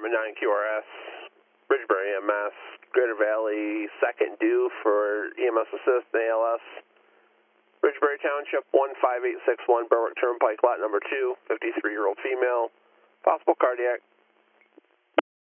Department 9 QRS, Bridgebury EMS, Greater Valley, second due for EMS assist, ALS. Bridgebury Township 15861, Berwick Turnpike, lot number 2, 53-year-old female, possible cardiac,